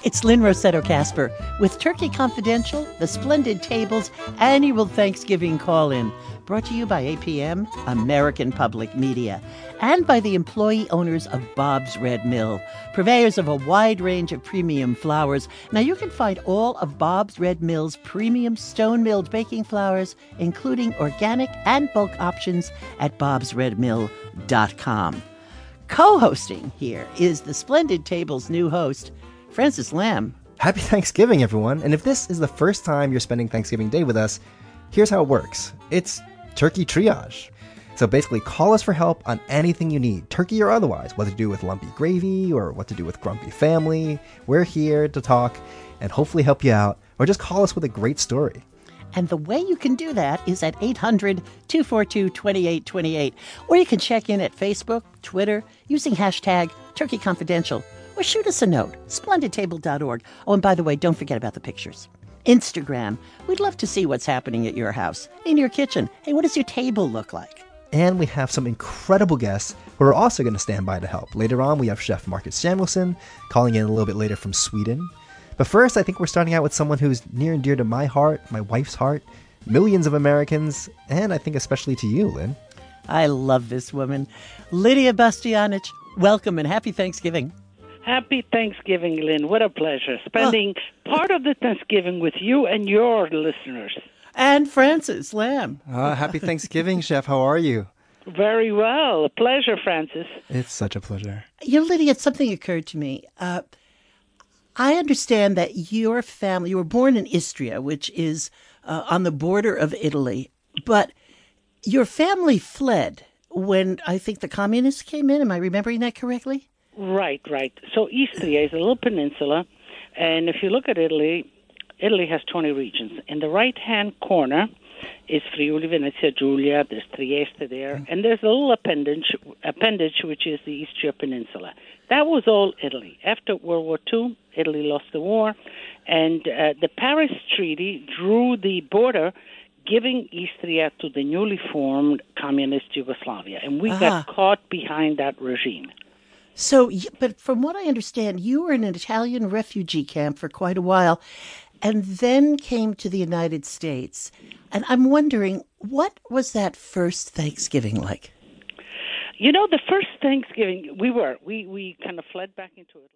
It's Lynn Rossetto Casper with Turkey Confidential, the Splendid Table's annual Thanksgiving call-in, brought to you by APM, American Public Media, and by the employee owners of Bob's Red Mill, purveyors of a wide range of premium flours. Now, you can find all of Bob's Red Mill's premium stone-milled baking flours, including organic and bulk options, at bobsredmill.com. Co-hosting here is the Splendid Table's new host, Francis Lamb. Happy Thanksgiving, everyone. And if this is the first time you're spending Thanksgiving Day with us, here's how it works. It's Turkey Triage. So basically, call us for help on anything you need, turkey or otherwise, what to do with lumpy gravy or what to do with grumpy family. We're here to talk and hopefully help you out, or just call us with a great story. And the way you can do that is at 800-242-2828. Or you can check in at Facebook, Twitter, using hashtag Turkey Confidential. Or shoot us a note, splendidtable.org. Oh, and by the way, don't forget about the pictures. Instagram. We'd love to see what's happening at your house, in your kitchen. Hey, what does your table look like? And we have some incredible guests who are also going to stand by to help. Later on, we have Chef Marcus Samuelsson calling in a little bit later from Sweden. But first, I think we're starting out with someone who's near and dear to my heart, my wife's heart, millions of Americans, and I think especially to you, Lynn. I love this woman. Lydia Bastianich, welcome and happy Thanksgiving. Happy Thanksgiving, Lynn. What a pleasure spending part of the Thanksgiving with you and your listeners. And Francis Lamb. Happy Thanksgiving, Chef. How are you? Very well. A pleasure, Francis. It's such a pleasure. You know, Lydia, something occurred to me. I understand that your family, you were born in Istria, which is on the border of Italy, but your family fled when I think the communists came in. Am I remembering that correctly? Right. So Istria is a little peninsula, and if you look at Italy, Italy has 20 regions. In the right-hand corner is Friuli, Venezia Giulia, there's Trieste there, and there's a little appendage which is the Istria Peninsula. That was all Italy. After World War II, Italy lost the war, and the Paris Treaty drew the border, giving Istria to the newly formed communist Yugoslavia, and we got caught behind that regime. So, but from what I understand, you were in an Italian refugee camp for quite a while and then came to the United States. And I'm wondering, what was that first Thanksgiving like? You know, the first Thanksgiving, we kind of fled back into it.